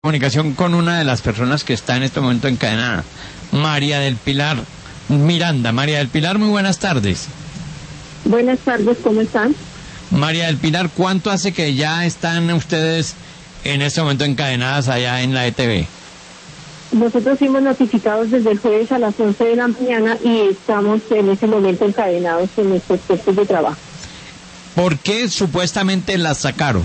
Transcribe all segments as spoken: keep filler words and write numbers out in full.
Comunicación con una de las personas que está en este momento encadenada, María del Pilar Miranda. María del Pilar, muy buenas tardes. Buenas tardes, ¿cómo están? María del Pilar, ¿cuánto hace que ya están ustedes en este momento encadenadas allá en la E T V? Nosotros fuimos notificados desde el jueves a las once de la mañana y estamos en ese momento encadenados en nuestros puestos de trabajo. ¿Por qué supuestamente las sacaron?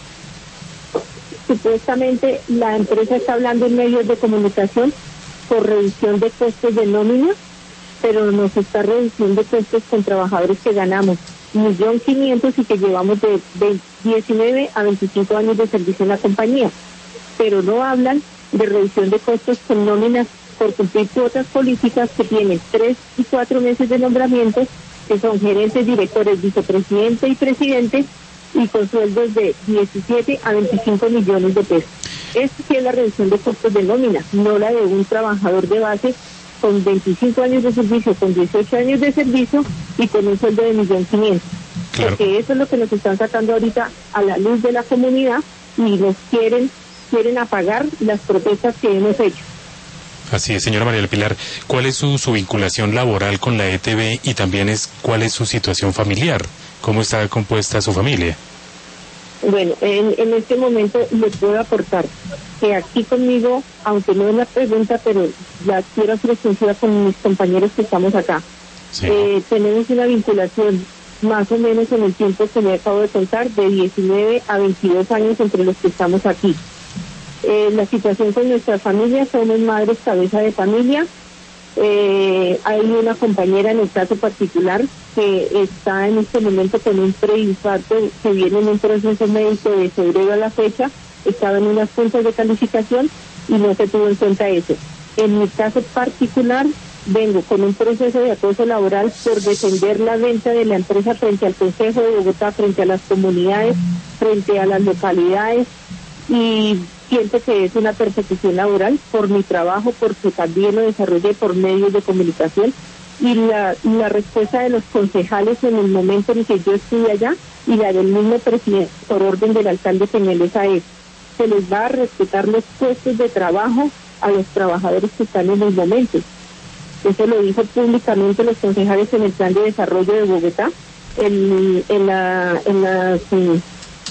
Supuestamente la empresa está hablando en medios de comunicación por reducción de costes de nómina, pero nos está reduciendo costes con trabajadores que ganamos un millón quinientos y que llevamos de, de diecinueve a veinticinco años de servicio en la compañía, pero no hablan de reducción de costos con nóminas por cumplir cuotas políticas que tienen tres y cuatro meses de nombramiento, que son gerentes, directores, vicepresidente y presidente, y con sueldos de diecisiete a veinticinco millones de pesos. Esta sí es la reducción de costos de nómina, no la de un trabajador de base con veinticinco años de servicio, con dieciocho años de servicio y con un sueldo de un millón quinientos. Claro. Porque eso es lo que nos están sacando ahorita a la luz de la comunidad y nos quieren, quieren apagar las protestas que hemos hecho. Así es, señora María del Pilar. ¿Cuál es su, su vinculación laboral con la E T V y también es cuál es su situación familiar? ¿Cómo está compuesta su familia? Bueno, en, en este momento les puedo aportar que aquí conmigo, aunque no es la pregunta, pero ya quiero hacer extensiva con mis compañeros que estamos acá. Sí. Eh, tenemos una vinculación más o menos en el tiempo que me acabo de contar, de diecinueve a veintidós años entre los que estamos aquí. Eh, la situación con nuestra familia, somos madres cabeza de familia. Eh, hay una compañera en el caso particular que está en este momento con un preinfarto que viene en un proceso médico de febrero a la fecha, estaba en unas puntos de calificación y no se tuvo en cuenta eso. En mi caso particular vengo con un proceso de acoso laboral por defender la venta de la empresa frente al Consejo de Bogotá, frente a las comunidades, frente a las localidades, y siento que es una persecución laboral por mi trabajo, porque también lo desarrollé por medios de comunicación, y la, la respuesta de los concejales en el momento en que yo estuve allá y la del mismo presidente por orden del alcalde Peñalosa es: se les va a respetar los puestos de trabajo a los trabajadores que están en el momento. Eso lo dijo públicamente los concejales en el plan de desarrollo de Bogotá, en, en la... En la en,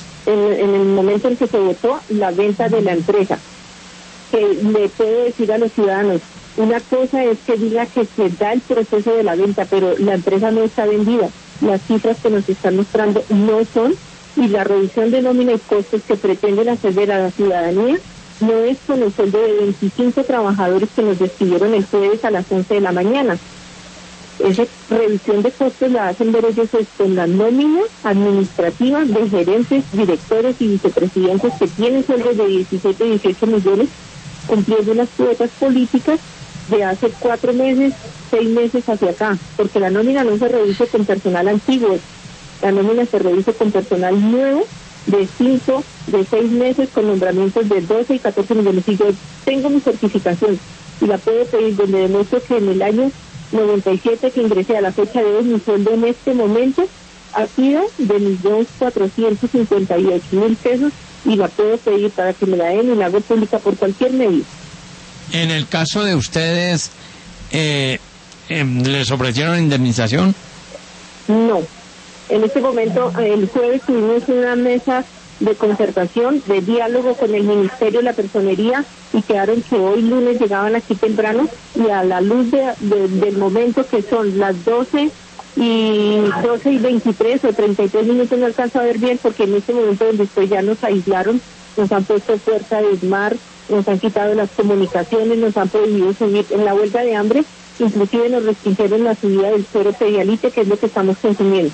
en el momento en que se votó la venta de la empresa. Que le puedo decir a los ciudadanos, una cosa es que diga que se da el proceso de la venta, pero la empresa no está vendida. Las cifras que nos están mostrando no son, y la reducción de nómina y costos que pretenden hacer de la ciudadanía no es con el sueldo de veinticinco trabajadores que nos despidieron el jueves a las once de la mañana. Esa reducción de costos la hacen ver ellos con la nómina administrativa de gerentes, directores y vicepresidentes que tienen sueldos de diecisiete y dieciocho millones, cumpliendo unas cuotas políticas de hace cuatro meses, seis meses hacia acá, porque la nómina no se reduce con personal antiguo, la nómina se reduce con personal nuevo de cinco, de seis meses, con nombramientos de doce y catorce millones. Y yo tengo mi certificación y la puedo pedir, donde demuestro que en el año noventa y siete que ingresé a la fecha de hoy, mi sueldo en este momento ha sido de un millón cuatrocientos cincuenta y ocho mil pesos, y la puedo pedir para que me la den y la hago pública por cualquier medio. En el caso de ustedes, eh, eh, ¿les ofrecieron indemnización? No. En este momento, el jueves tuvimos una mesa de concertación, de diálogo con el Ministerio de la Personería, y quedaron que hoy lunes llegaban aquí temprano, y a la luz de, de, del momento que son las doce y doce y veintitrés o treinta y tres minutos, no alcanzo a ver bien, porque en este momento donde estoy ya nos aislaron, nos han puesto fuerza de mar, nos han quitado las comunicaciones, nos han prohibido subir en la huelga de hambre, inclusive nos restringieron la subida del suero pedialite, que es lo que estamos consumiendo.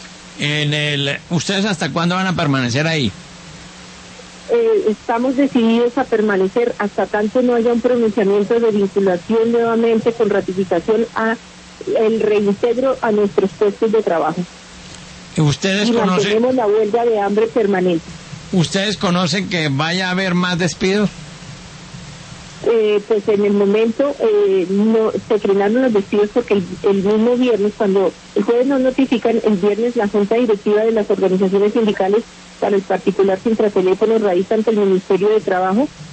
En el, ¿ustedes hasta cuándo van a permanecer ahí? Eh, estamos decididos a permanecer hasta tanto no haya un pronunciamiento de vinculación nuevamente con ratificación a el reintegro a nuestros puestos de trabajo. ¿Ustedes y conocen? mantenemos la huelga de hambre permanente. ¿Ustedes conocen que vaya a haber más despidos? Eh, pues en el momento eh, no se frenaron los despidos, porque el, el mismo viernes, cuando el jueves nos notifican, el viernes la Junta Directiva de las organizaciones sindicales para el particular sin teléfono radica ante el Ministerio de Trabajo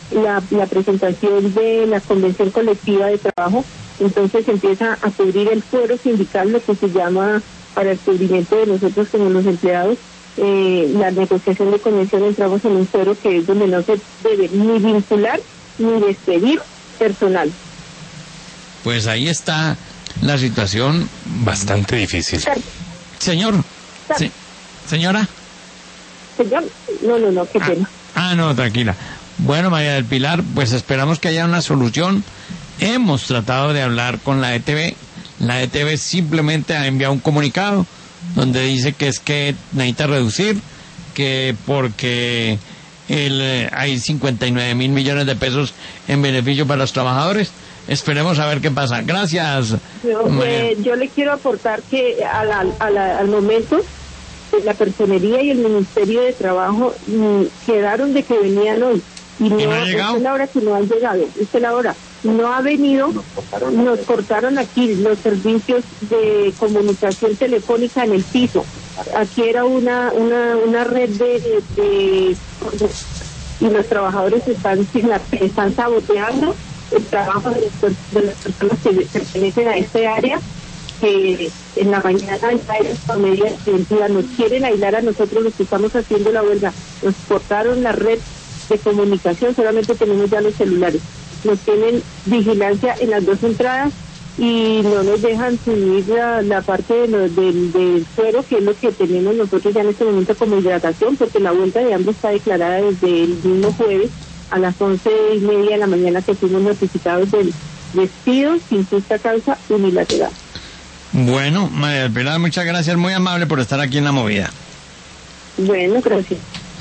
la, la presentación de la convención colectiva de trabajo, entonces empieza a cubrir el fuero sindical, lo que se llama para el cubrimiento de nosotros como los empleados, eh, la negociación de convención, entramos en un fuero que es donde no se debe ni vincular ni despedir personal. Pues ahí está la situación bastante difícil. Señor, se, señora. Señor, no, no, no, qué ah, pena. Ah, no, tranquila. Bueno, María del Pilar, pues esperamos que haya una solución. Hemos tratado de hablar con la E T V. La E T V simplemente ha enviado un comunicado donde dice que es que necesita reducir, que porque el, eh, hay cincuenta y nueve mil millones de pesos en beneficio para los trabajadores. Esperemos a ver qué pasa. Gracias. Yo, eh, yo le quiero aportar que a la, a la, al momento la personería y el Ministerio de Trabajo mm, quedaron de que venían hoy y no, ¿Y no ha esta llegado? es la hora que no han llegado, esta es la hora, no ha venido, nos cortaron aquí los servicios de comunicación telefónica en el piso, aquí era una una una red de, de, de y los trabajadores están están saboteando el trabajo de, de las personas que pertenecen a este área, que en la mañana por media identidad nos quieren aislar a nosotros los que estamos haciendo la huelga, nos cortaron la red de comunicación, solamente tenemos ya los celulares, nos tienen vigilancia en las dos entradas y no nos dejan subir la, la parte de lo, del, del suero, que es lo que tenemos nosotros ya en este momento como hidratación, porque la huelga de hambre está declarada desde el mismo jueves a las once y media de la mañana que fuimos notificados del despido sin justa causa unilateral. Bueno, María del Pilar, muchas gracias, muy amable por estar aquí en la movida. Bueno, gracias.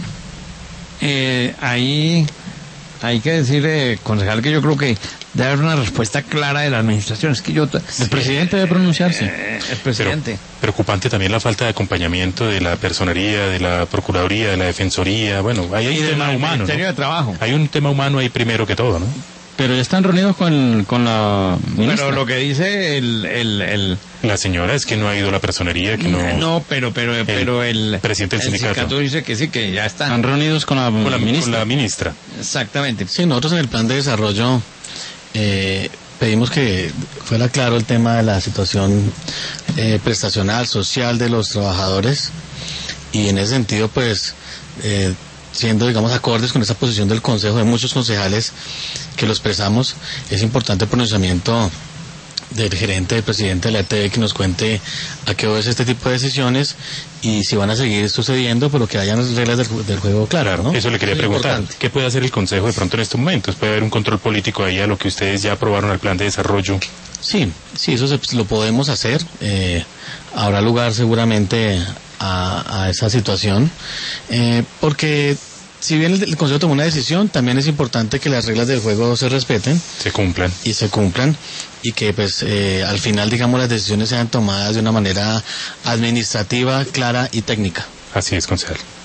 Eh, ahí hay que decir, eh, concejal, que yo creo que debe haber una respuesta clara de la administración. Es que yo... El presidente debe pronunciarse. Eh, el presidente. Pero preocupante también la falta de acompañamiento de la personería, de la procuraduría, de la defensoría. Bueno, ahí hay Y un tema del humano, Ministerio ¿no? de Trabajo. Hay un tema humano ahí primero que todo, ¿no? Pero ya están reunidos con, con la ministra. Pero lo que dice el... el, el La señora es que no ha ido la personería, que no... no, pero pero el pero el presidente del el sindicato. dice que sí, que ya están. Están reunidos con la, Con la, ministra. con la ministra. Exactamente. Sí, nosotros en el plan de desarrollo eh, pedimos que fuera claro el tema de la situación eh, prestacional, social de los trabajadores, y en ese sentido, pues, eh, siendo, digamos, acordes con esa posición del Consejo, de muchos concejales que lo expresamos, es importante el pronunciamiento del gerente, del presidente de la E T V, que nos cuente a qué obedece este tipo de decisiones y si van a seguir sucediendo, pero que hayan las reglas del, del juego claras, ¿no? Eso le quería Es preguntar. importante. ¿Qué puede hacer el Consejo de pronto en estos momentos? ¿Puede haber un control político ahí a lo que ustedes ya aprobaron el plan de desarrollo? Sí, sí, eso se, lo podemos hacer. Eh, habrá lugar seguramente a, a esa situación, eh, porque si bien el, el Consejo tomó una decisión, también es importante que las reglas del juego se respeten. Se cumplan. Y se cumplan, y que pues eh, al final, digamos, las decisiones sean tomadas de una manera administrativa, clara y técnica. Así es, concejal.